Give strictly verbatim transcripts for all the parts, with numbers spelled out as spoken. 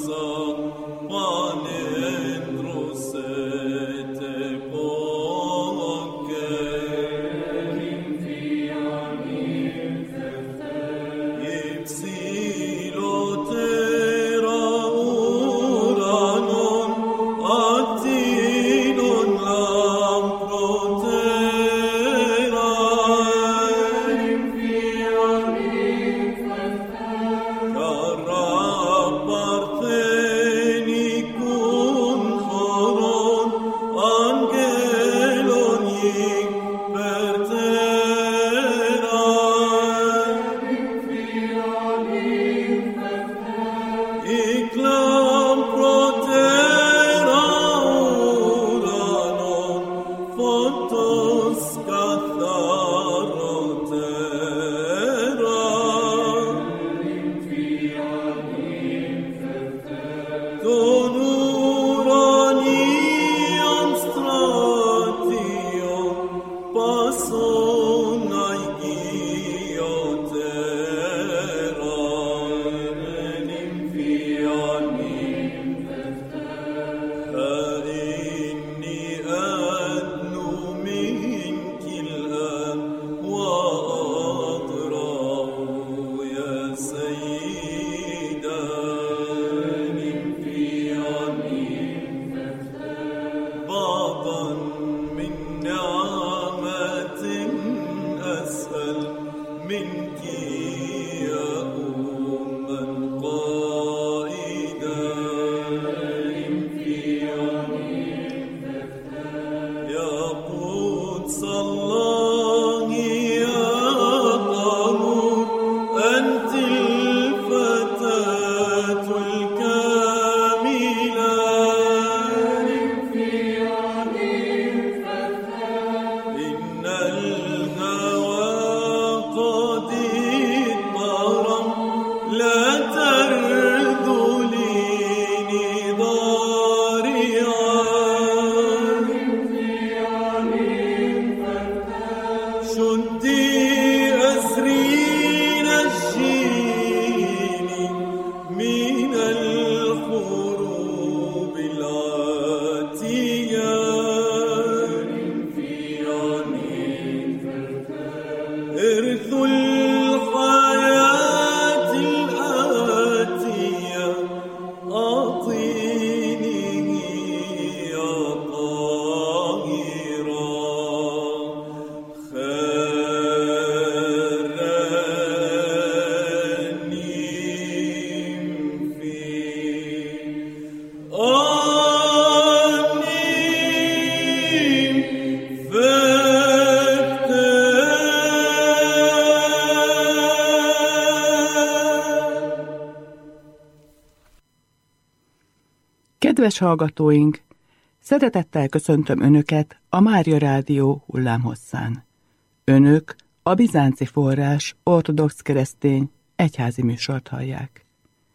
Kedves hallgatóink, szeretettel köszöntöm Önöket a Mária Rádió hullámhosszán. Önök a Bizánci Forrás ortodox keresztény egyházi műsort hallják.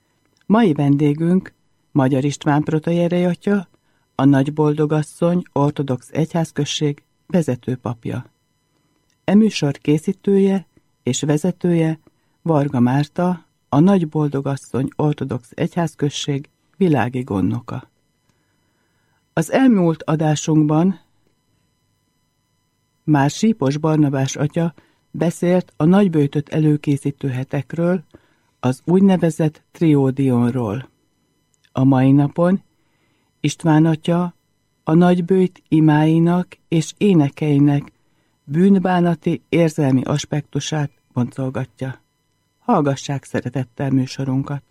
Mai vendégünk Magyar István protoiérei atya, a Nagyboldogasszony ortodox egyházközség vezető papja. E műsor készítője és vezetője Varga Márta, a Nagyboldogasszony ortodox egyházközség világi gondnoka. Az elmúlt adásunkban már Sípos Barnabás atya beszélt a nagyböjtöt előkészítő hetekről, az úgynevezett triódionról. A mai napon István atya a nagyböjt imáinak és énekeinek bűnbánati érzelmi aspektusát boncolgatja. Hallgassák szeretettel műsorunkat!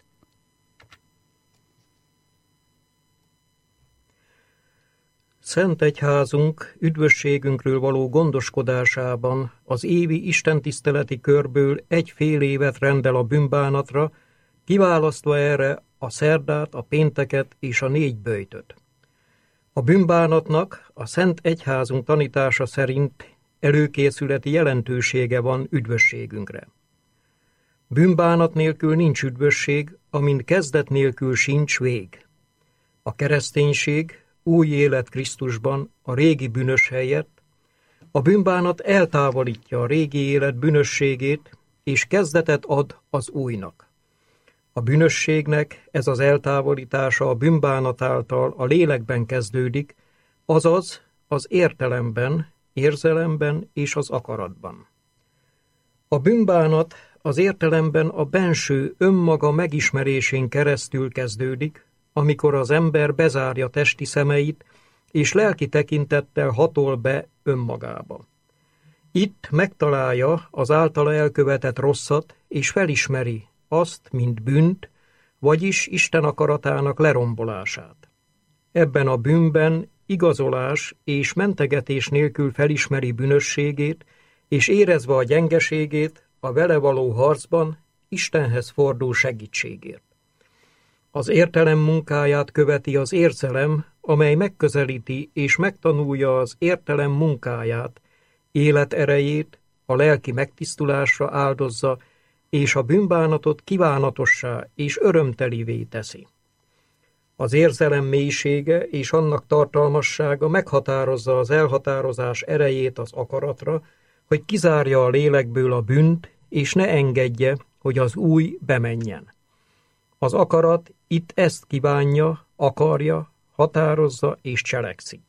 Szent Egyházunk üdvösségünkről való gondoskodásában az évi istentiszteleti körből egy fél évet rendel a bűnbánatra, kiválasztva erre a szerdát, a pénteket és a négy böjtöt. A bűnbánatnak a Szent Egyházunk tanítása szerint előkészületi jelentősége van üdvösségünkre. Bűnbánat nélkül nincs üdvösség, amint kezdet nélkül sincs vég. A kereszténység új élet Krisztusban a régi bűnös helyett, a bűnbánat eltávolítja a régi élet bűnösségét, és kezdetet ad az újnak. A bűnösségnek ez az eltávolítása a bűnbánat által a lélekben kezdődik, azaz az értelemben, érzelemben és az akaratban. A bűnbánat az értelemben a benső önmaga megismerésén keresztül kezdődik, amikor az ember bezárja testi szemeit, és lelki tekintettel hatol be önmagába. Itt megtalálja az általa elkövetett rosszat, és felismeri azt, mint bűnt, vagyis Isten akaratának lerombolását. Ebben a bűnben igazolás és mentegetés nélkül felismeri bűnösségét, és érezve a gyengeségét, a vele való harcban Istenhez fordul segítségért. Az értelem munkáját követi az érzelem, amely megközelíti és megtanulja az értelem munkáját, életerejét a lelki megtisztulásra áldozza, és a bűnbánatot kívánatossá és örömtelivé teszi. Az érzelem mélysége és annak tartalmassága meghatározza az elhatározás erejét az akaratra, hogy kizárja a lélekből a bűnt, és ne engedje, hogy az új bemenjen. Az akarat itt ezt kívánja, akarja, határozza és cselekszik.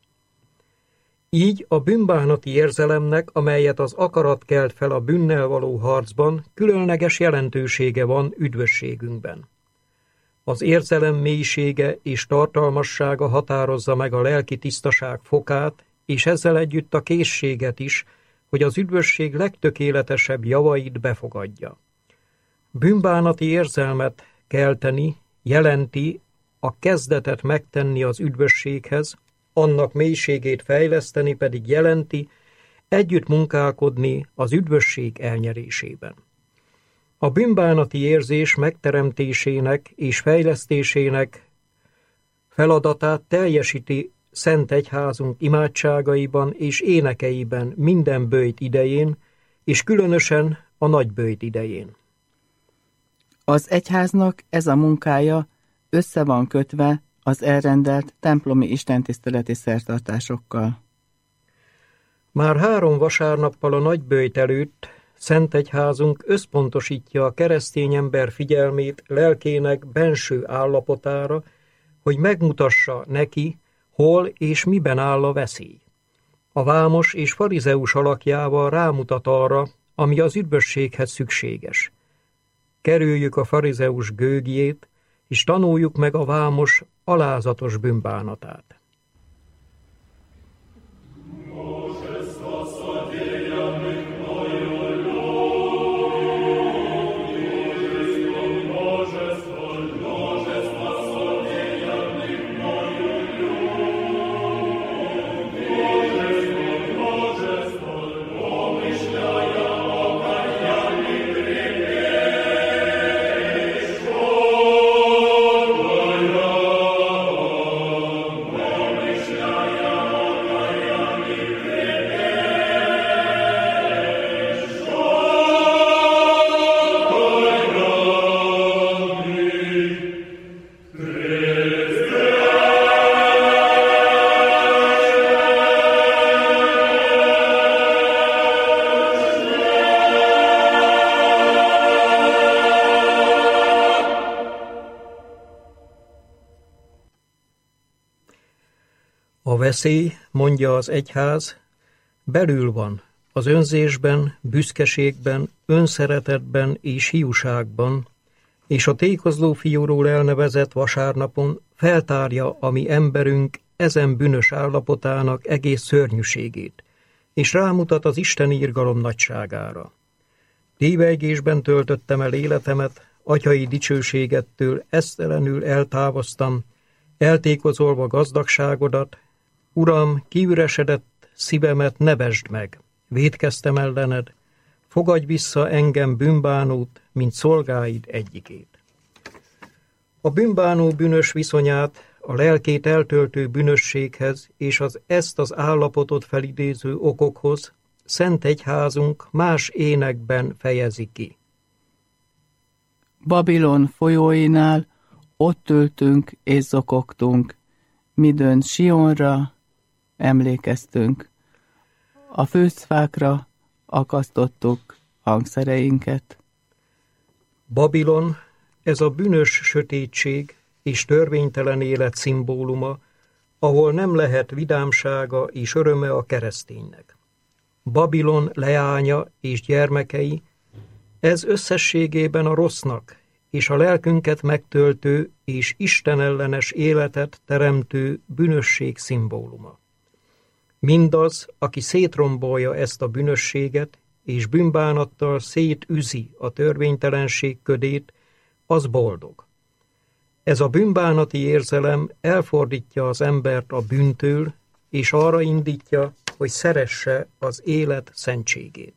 Így a bűnbánati érzelemnek, amelyet az akarat kelt fel a bűnnel való harcban, különleges jelentősége van üdvösségünkben. Az érzelem mélysége és tartalmassága határozza meg a lelki tisztaság fokát, és ezzel együtt a készséget is, hogy az üdvösség legtökéletesebb javait befogadja. Bűnbánati érzelmet kelteni jelenti a kezdetet megtenni az üdvösséghez, annak mélységét fejleszteni pedig jelenti együtt munkálkodni az üdvösség elnyerésében. A bűnbánati érzés megteremtésének és fejlesztésének feladatát teljesíti Szent Egyházunk imádságaiban és énekeiben minden böjt idején, és különösen a nagyböjt idején. Az egyháznak ez a munkája össze van kötve az elrendelt templomi istentiszteleti szertartásokkal. Már három vasárnappal a nagyböjt előtt Szent Egyházunk összpontosítja a keresztény ember figyelmét lelkének benső állapotára, hogy megmutassa neki, hol és miben áll a veszély. A vámos és farizeus alakjával rámutat arra, ami az üdvösséghez szükséges. Kerüljük a farizeus gőgjét, és tanuljuk meg a vámos alázatos bűnbánatát. A veszély, mondja az egyház, belül van, az önzésben, büszkeségben, önszeretetben és hiúságban, és a tékozló fiúról elnevezett vasárnapon feltárja a mi emberünk ezen bűnös állapotának egész szörnyűségét, és rámutat az isteni irgalom nagyságára. Tévejgésben töltöttem el életemet, atyai dicsőségettől esztelenül eltávoztam, eltékozolva gazdagságodat. Uram, kiüresedett szívemet ne vesd meg, vétkeztem ellened, fogadj vissza engem bűnbánót, mint szolgáid egyikét. A bűnbánó bűnös viszonyát a lelkét eltöltő bűnösséghez és az ezt az állapotot felidéző okokhoz Szent Egyházunk más énekben fejezi ki. Babilon folyóinál ott ültünk és zokogtunk, midőn Sionra emlékeztünk. A főzfákra akasztottuk hangszereinket. Babilon ez a bűnös sötétség és törvénytelen élet szimbóluma, ahol nem lehet vidámsága és öröme a kereszténynek. Babilon leánya és gyermekei, ez összességében a rossznak és a lelkünket megtöltő és istenellenes életet teremtő bűnösség szimbóluma. Mindaz, aki szétrombolja ezt a bűnösséget, és bűnbánattal szétüzi a törvénytelenség ködét, az boldog. Ez a bűnbánati érzelem elfordítja az embert a bűntől, és arra indítja, hogy szeresse az élet szentségét.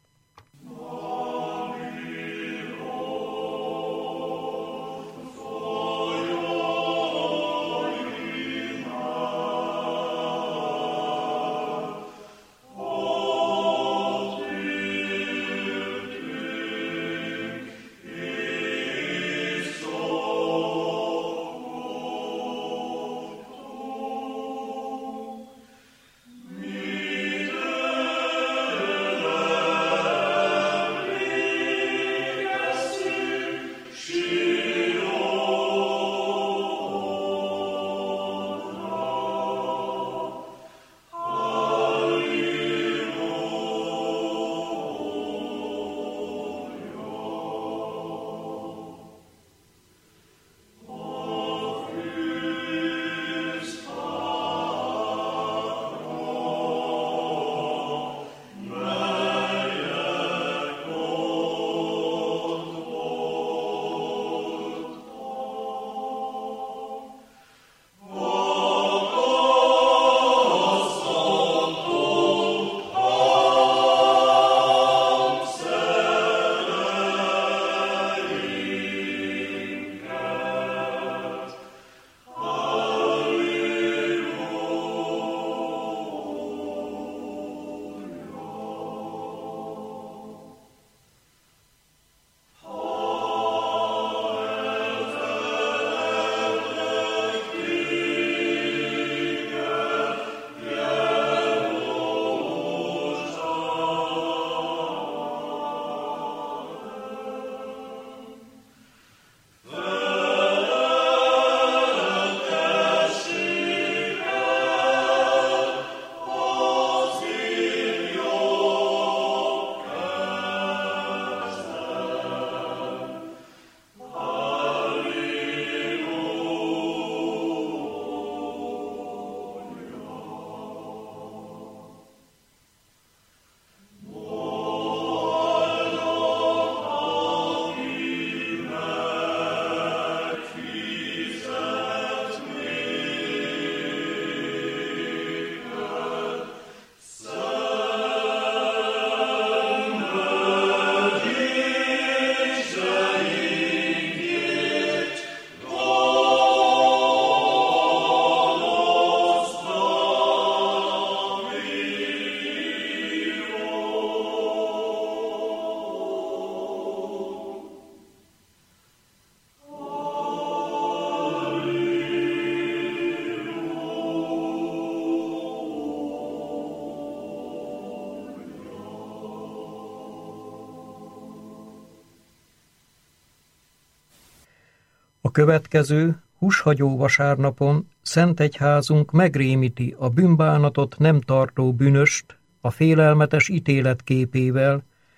A következő, húshagyó vasárnapon Szentegyházunk megrémíti a bűnbánatot nem tartó bűnöst a félelmetes ítélet képével,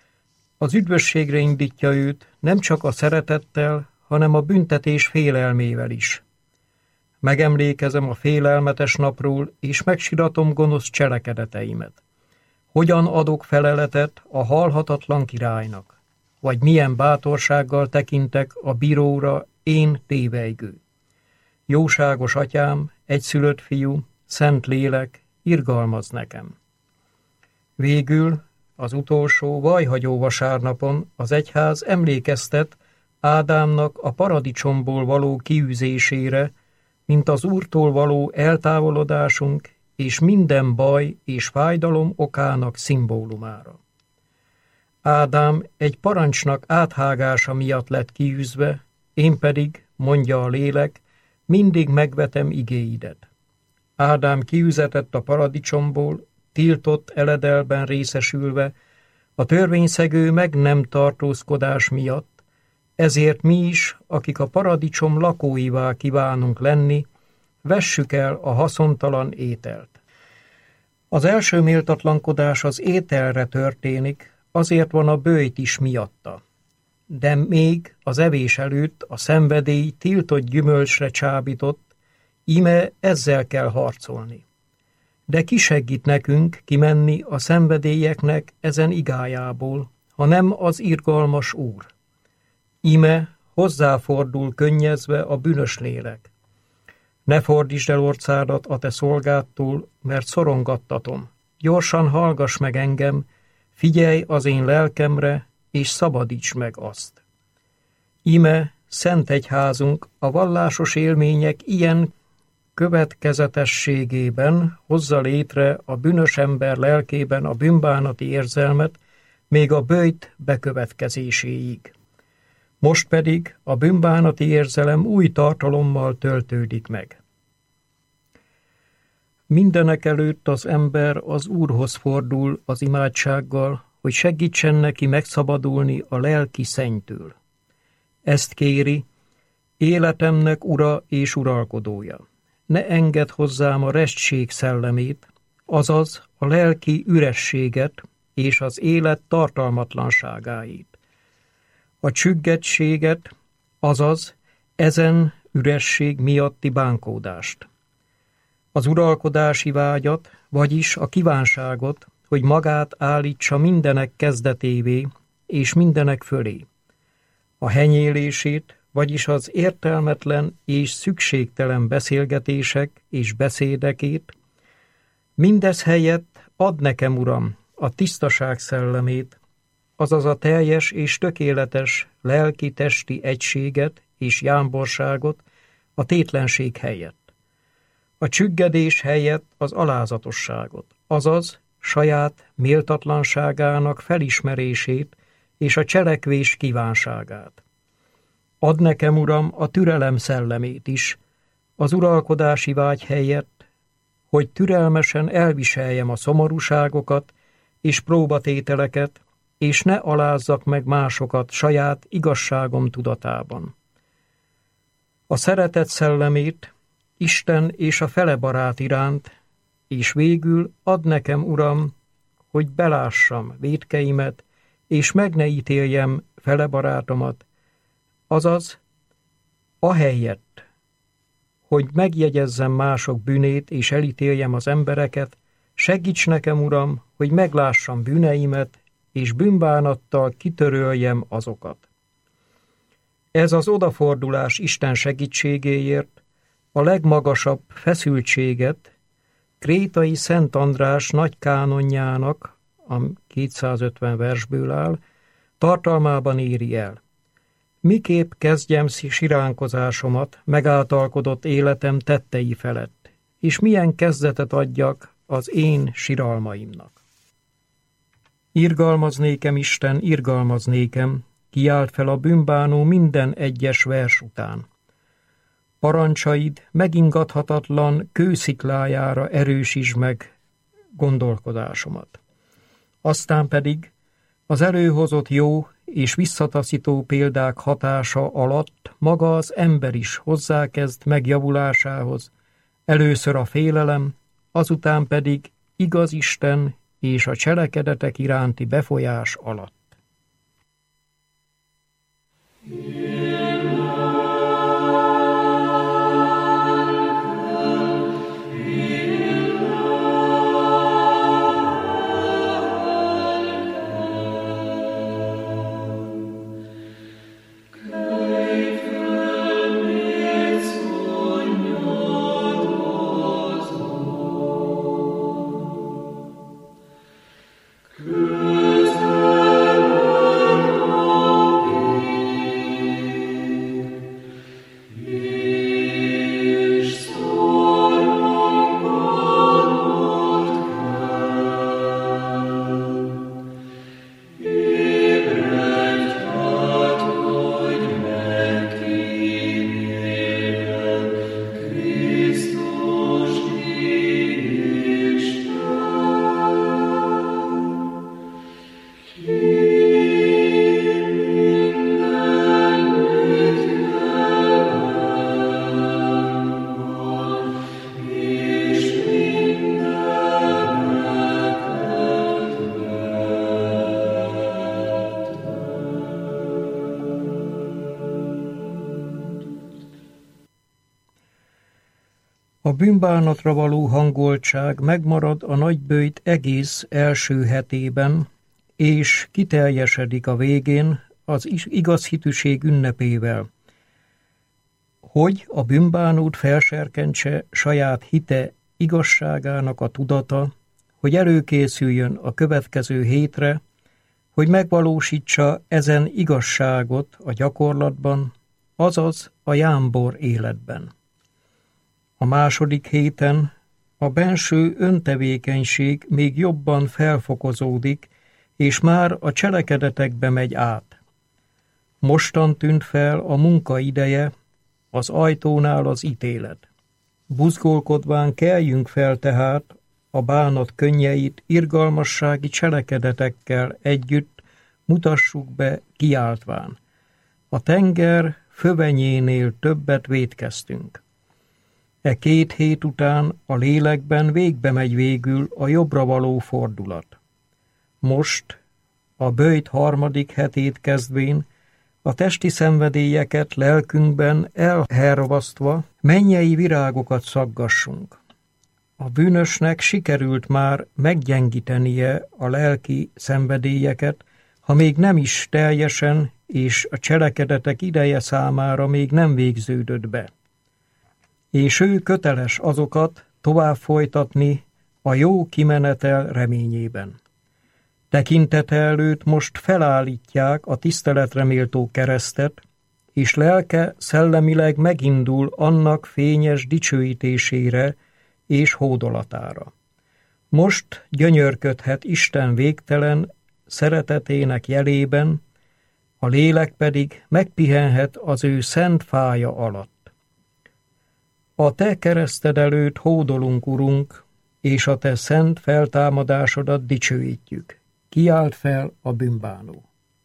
az üdvösségre indítja őt nem csak a szeretettel, hanem a büntetés félelmével is. Megemlékezem a félelmetes napról, és megsiratom gonosz cselekedeteimet. Hogyan adok feleletet a halhatatlan királynak? Vagy milyen bátorsággal tekintek a bíróra, én tévejgő. Jóságos atyám, egyszülött fiú, szent lélek, irgalmaz nekem. Végül, az utolsó vajhagyó vasárnapon az egyház emlékeztet Ádámnak a paradicsomból való kiűzésére, mint az Úrtól való eltávolodásunk és minden baj és fájdalom okának szimbólumára. Ádám egy parancsnak áthágása miatt lett kiűzve, én pedig, mondja a lélek, mindig megvetem igéidet. Ádám kiüzetett a paradicsomból, tiltott eledelben részesülve, a törvényszegő meg nem tartózkodás miatt, Ezért mi is, akik a paradicsom lakóivá kívánunk lenni, vessük el a haszontalan ételt. Az első méltatlankodás az ételre történik, azért van a böjt is miatta. De még az evés előtt a szenvedély tiltott gyümölcsre csábított, íme ezzel kell harcolni. De ki segít nekünk kimenni a szenvedélyeknek ezen igájából, ha nem az irgalmas Úr? Íme hozzáfordul könnyezve a bűnös lélek. Ne fordítsd el orcádat a te szolgádtól, mert szorongattatom. Gyorsan hallgass meg engem, figyelj az én lelkemre, és szabadíts meg azt. Íme szent egyházunk a vallásos élmények ilyen következetességében hozza létre a bűnös ember lelkében a bűnbánati érzelmet, még a böjt bekövetkezéséig. Most pedig a bűnbánati érzelem új tartalommal töltődik meg. Mindenekelőtt az ember az Úrhoz fordul az imádsággal, hogy segítsen neki megszabadulni a lelki szennytől. Ezt kéri, életemnek ura és uralkodója. Ne engedd hozzám a restség szellemét, azaz a lelki ürességet és az élet tartalmatlanságáit. A csüggettséget, azaz ezen üresség miatti bánkódást. Az uralkodási vágyat, vagyis a kívánságot, hogy magát állítsa mindenek kezdetévé és mindenek fölé. A henyélését, vagyis az értelmetlen és szükségtelen beszélgetések és beszédekét, mindez helyett add nekem, Uram, a tisztaság szellemét, azaz a teljes és tökéletes lelki-testi egységet és jámborságot a tétlenség helyett. A csüggedés helyett az alázatosságot, azaz saját méltatlanságának felismerését és a cselekvés kívánságát. Add nekem, Uram, a türelem szellemét is, az uralkodási vágy helyett, hogy türelmesen elviseljem a szomorúságokat és próbatételeket, és ne alázzak meg másokat saját igazságom tudatában. A szeretet szellemét Isten és a fele barát iránt, és végül add nekem, Uram, hogy belássam vétkeimet, és meg ne ítéljem fele barátomat, azaz ahelyett, hogy megjegyezzem mások bűnét és elítéljem az embereket, segíts nekem, Uram, hogy meglássam bűneimet, és bűnbánattal kitöröljem azokat. Ez az odafordulás Isten segítségéért a legmagasabb feszültséget Krétai Szent András nagy kánonjának, a kétszázötven versből áll, tartalmában éri el. Miképp kezdjem siránkozásomat megáltalkodott életem tettei felett, és milyen kezdetet adjak az én siralmaimnak. Irgalmaznékem, Isten, irgalmaznékem, kiált fel a bűnbánó minden egyes vers után. Parancsaid megingathatatlan kősziklájára erősítsd meg gondolkodásomat. Aztán pedig az előhozott jó és visszataszító példák hatása alatt maga az ember is hozzákezd megjavulásához, először a félelem, azután pedig igaz Isten és a cselekedetek iránti befolyás alatt. Good. A bűnbánatra való hangoltság megmarad a nagyböjt egész első hetében, és kiteljesedik a végén az igaz hitűség ünnepével, hogy a bűnbánót felserkentse saját hite igazságának a tudata, hogy előkészüljön a következő hétre, hogy megvalósítsa ezen igazságot a gyakorlatban, azaz a jámbor életben. A második héten a benső öntevékenység még jobban felfokozódik, és már a cselekedetekbe megy át. Mostan tűnt fel a munka ideje, az ajtónál az ítélet. Buzgolkodván keljünk fel tehát a bánat könnyeit irgalmassági cselekedetekkel együtt mutassuk be kiáltván. A tenger fövenyénél többet vétkeztünk. E két hét után a lélekben végbe megy végül a jobbra való fordulat. Most, a böjt harmadik hetét kezdvén, a testi szenvedélyeket lelkünkben elhervasztva mennyei virágokat szaggassunk. A bűnösnek sikerült már meggyengítenie a lelki szenvedélyeket, ha még nem is teljesen, és a cselekedetek ideje számára még nem végződött be. És ő köteles azokat tovább folytatni a jó kimenetel reményében. Tekintete előtt most felállítják a tiszteletre méltó keresztet, és lelke szellemileg megindul annak fényes dicsőítésére és hódolatára. Most gyönyörködhet Isten végtelen szeretetének jelében, a lélek pedig megpihenhet az ő szent fája alatt. A te kereszted előtt hódolunk, Urunk, és a te szent feltámadásodat dicsőítjük. Kiált fel a bűnbánó.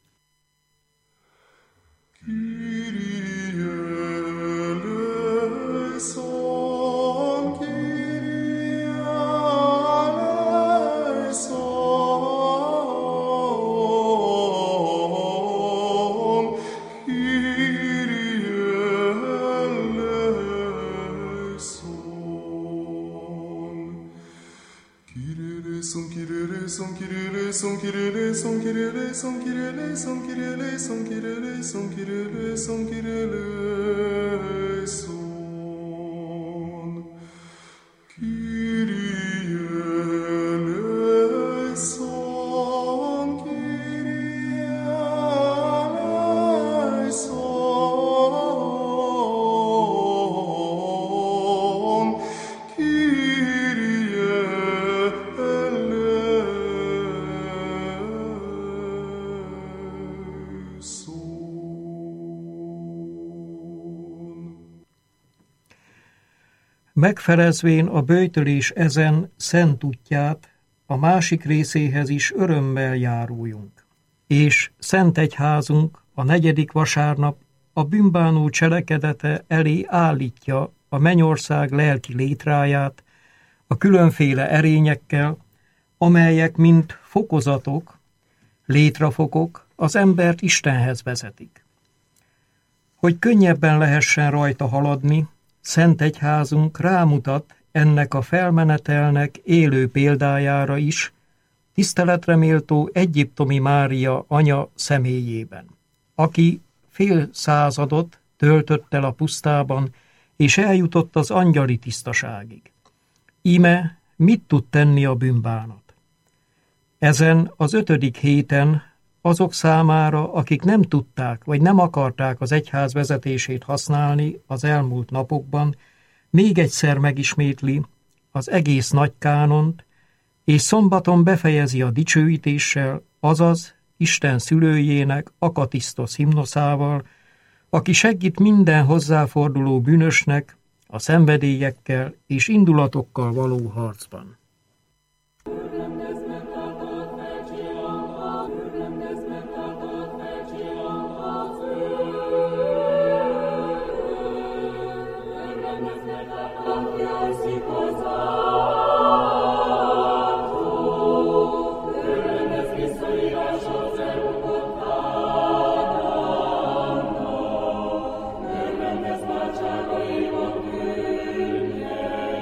Son kirele son kirele son kirele son kirele son kirele son kirele son kirele son kirele son Kyrie eleison Kyrie eleison Kyrie Megfelezvén a böjtölés ezen szent útját, a másik részéhez is örömmel járuljunk. És szent egyházunk a negyedik vasárnap a bűnbánó cselekedete elé állítja a mennyország lelki létráját, a különféle erényekkel, amelyek mint fokozatok, létrafokok az embert Istenhez vezetik. Hogy könnyebben lehessen rajta haladni, szent egyházunk rámutat ennek a felmenetelnek élő példájára is, tiszteletre méltó egyiptomi Mária anya személyében, aki fél századot töltött el a pusztában, és eljutott az angyali tisztaságig. Íme mit tud tenni a bűnbánat? Ezen az ötödik héten azok számára, akik nem tudták vagy nem akarták az egyház vezetését használni az elmúlt napokban, még egyszer megismétli az egész nagy kánont, és szombaton befejezi a dicsőítéssel, azaz Isten szülőjének akatisztosz himnoszával, aki segít minden hozzáforduló bűnösnek a szenvedélyekkel és indulatokkal való harcban. Yeah.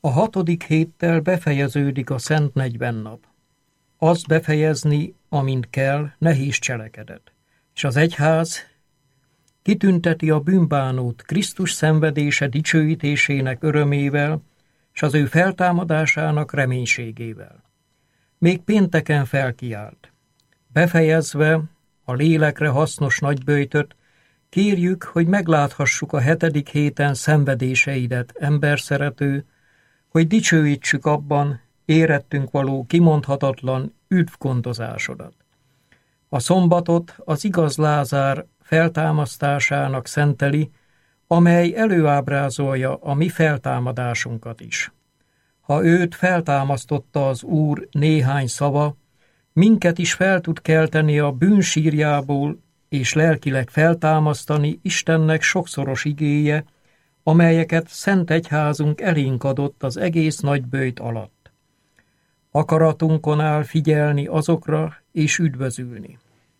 A hatodik héttel befejeződik a Szent Negyvennap. Azt befejezni, amint kell, nehéz cselekedet. És az egyház kitünteti a bűnbánót Krisztus szenvedése dicsőítésének örömével, és az ő feltámadásának reménységével. Még pénteken felkiált. Befejezve a lélekre hasznos nagyböjtöt, kérjük, hogy megláthassuk a hetedik héten szenvedéseidet, emberszerető, hogy dicsőítsük abban érettünk való kimondhatatlan üdvgondozásodat. A szombatot az igaz Lázár feltámasztásának szenteli, amely előábrázolja a mi feltámadásunkat is. Ha őt feltámasztotta az Úr néhány szava, minket is fel tud kelteni a bűnsírjából, és lelkileg feltámasztani Istennek sokszoros igéje, amelyeket Szent Egyházunk elénk adott az egész nagyböjt alatt. Akaratunkon áll figyelni azokra és üdvözülni.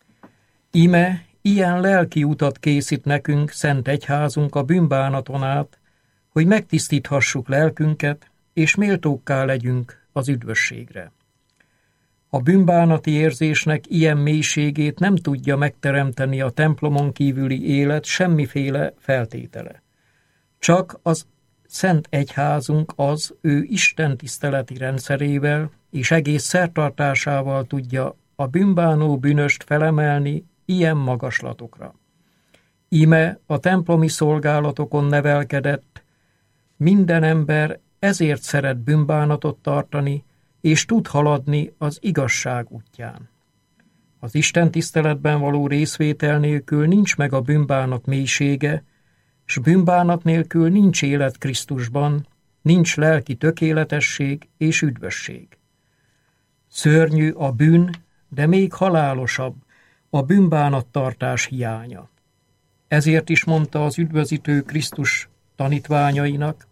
Ime ilyen lelki utat készít nekünk Szent Egyházunk a bűnbánaton át, hogy megtisztíthassuk lelkünket, és méltókká legyünk az üdvösségre. A bűnbánati érzésnek ilyen mélységét nem tudja megteremteni a templomon kívüli élet semmiféle feltétele. Csak az Szent Egyházunk az ő Isten tiszteleti rendszerével és egész szertartásával tudja a bűnbánó bűnöst felemelni ilyen magaslatokra. Íme a templomi szolgálatokon nevelkedett, minden ember ezért szeret bűnbánatot tartani, és tud haladni az igazság útján. Az Isten tiszteletben való részvétel nélkül nincs meg a bűnbánat mélysége, s bűnbánat nélkül nincs élet Krisztusban, nincs lelki tökéletesség és üdvösség. Szörnyű a bűn, de még halálosabb a bűnbánattartás hiánya. Ezért is mondta az üdvözítő Krisztus tanítványainak: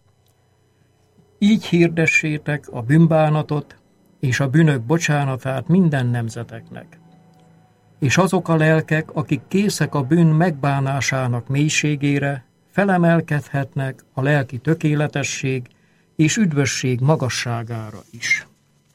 így hirdessétek a bűnbánatot és a bűnök bocsánatát minden nemzeteknek. És azok a lelkek, akik készek a bűn megbánásának mélységére, felemelkedhetnek a lelki tökéletesség és üdvösség magasságára is.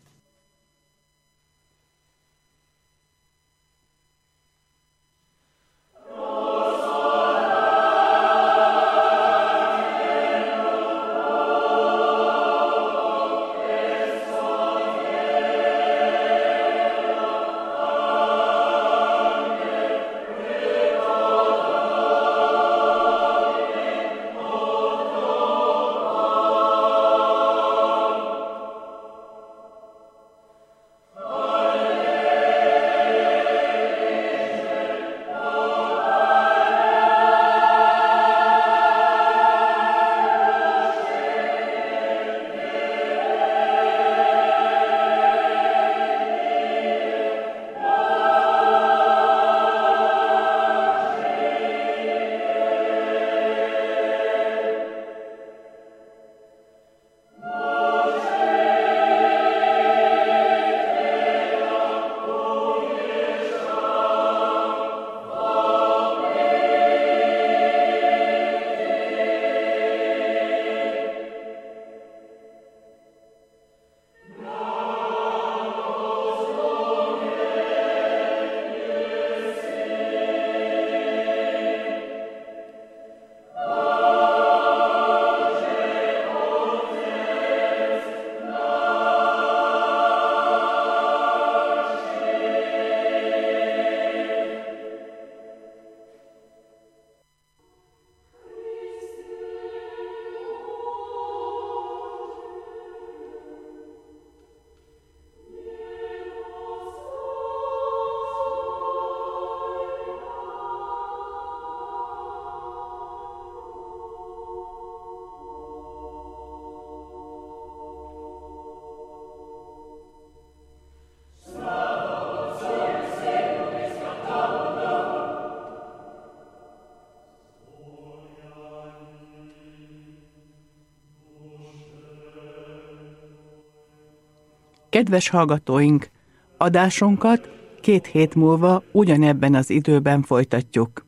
Kedves hallgatóink, adásunkat két hét múlva ugyanebben az időben folytatjuk.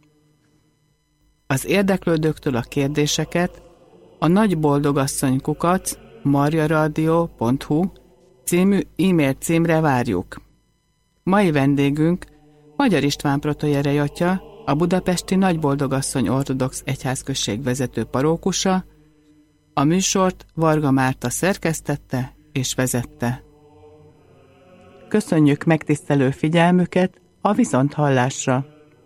Az érdeklődőktől a kérdéseket a nagyboldogasszony kukac marjaradio pont hu című e-mail címre várjuk. Mai vendégünk Magyar István protojerej atya, a budapesti Nagyboldogasszony ortodox egyházközség vezető parókusa. A műsort Varga Márta szerkesztette és vezette. Köszönjük megtisztelő figyelmüket, a viszonthallásra!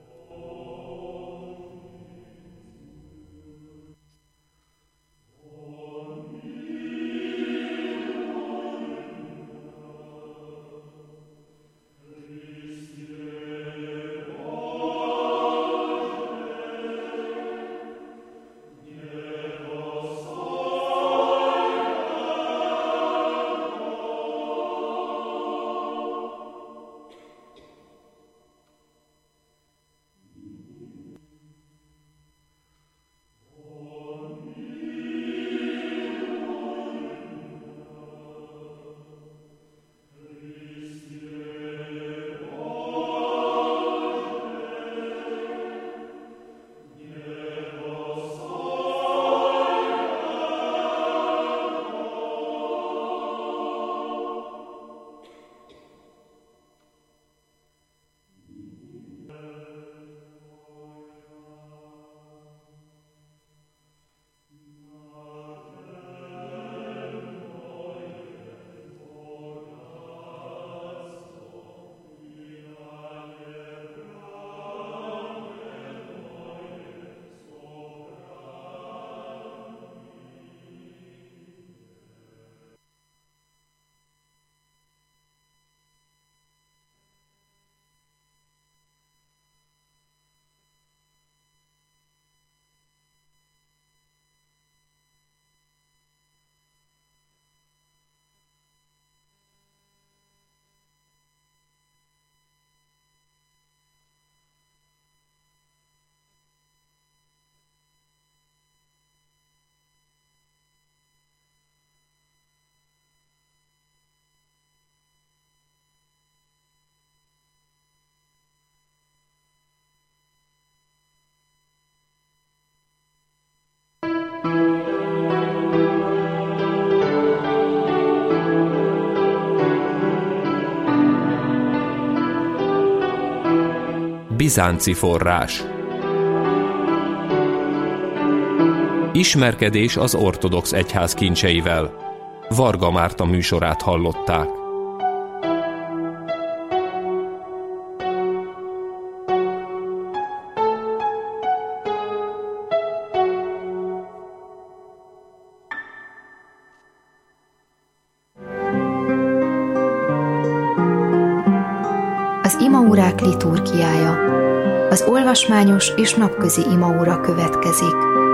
Bizánci forrás. Ismerkedés az ortodox egyház kincseivel. Varga Márta műsorát hallották. Az imaórák liturgiája. Az olvasmányos és napközi imaóra következik.